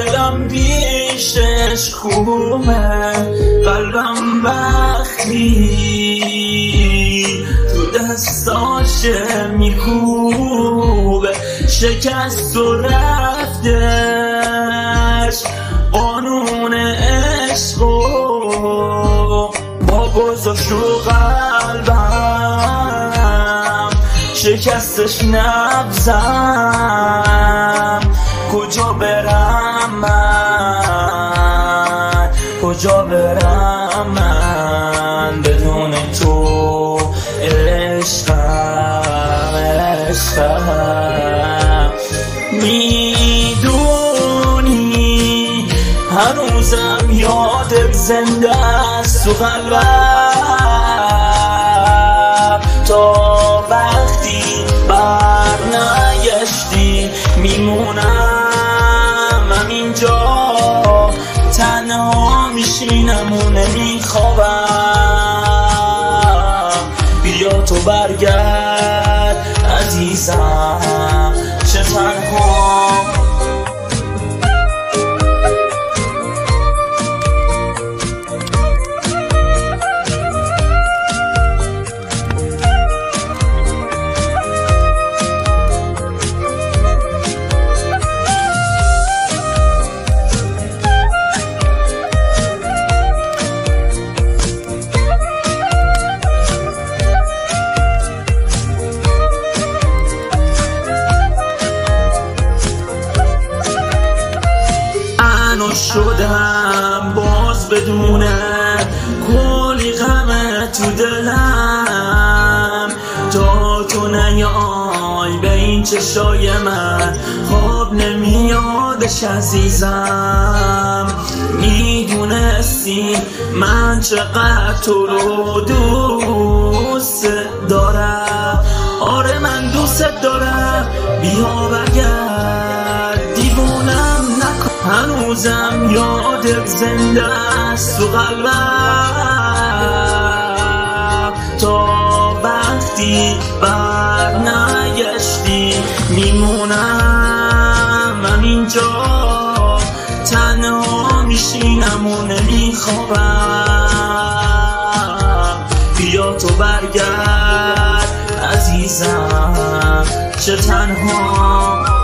دلم پیشش خوبه، قلبم وقتی تو دستاش میکوبه، شکست و رفتش قانون عشقو با گذاشت رو قلبم، شکستش نبزم. کجا برم من، کجا برم من بدون تو، عشقم عشقم. میدونی هنوزم یادت زنده است تو قلبم، تا وقتی برنگشتی میمونم همینجا، تنها میشینم و نمیخوابم. بیا تو برگرد عزیزم، چه تنها. شدم باز بدونه کلی غم تو دلم، تا تو نیای به این چشای من خواب نمیادش عزیزم. میدونستی من چقدر تو رو دوست دارم، آره من دوست دارم. بیا برگرد دیوونم نکن، هنوزم یادت زنده است تو قلبم، تا وقتی برنگشتی میمونم همینجا، تنها میشینم و نمیخوابم. بیا تو برگرد عزیزم، چه تنها.